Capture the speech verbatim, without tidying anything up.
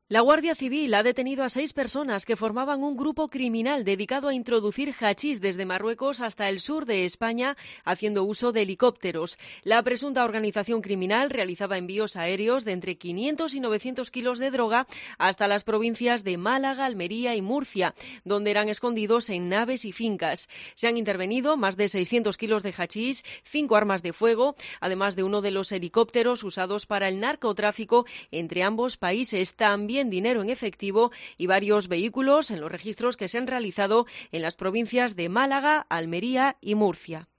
La Guardia Civil ha detenido a seis personas que formaban un grupo criminal dedicado a introducir hachís desde Marruecos hasta el sur de España, haciendo uso de helicópteros. La presunta organización criminal realizaba envíos aéreos de entre quinientos y novecientos kilos de droga hasta las provincias de Málaga, Almería y Murcia, donde eran escondidos en naves y fincas. Se han intervenido más de seiscientos kilos de hachís, cinco armas de fuego, además de uno de los helicópteros usados para el narcotráfico entre ambos países. También dinero en efectivo y varios vehículos en los registros que se han realizado en las provincias de Málaga, Almería y Murcia.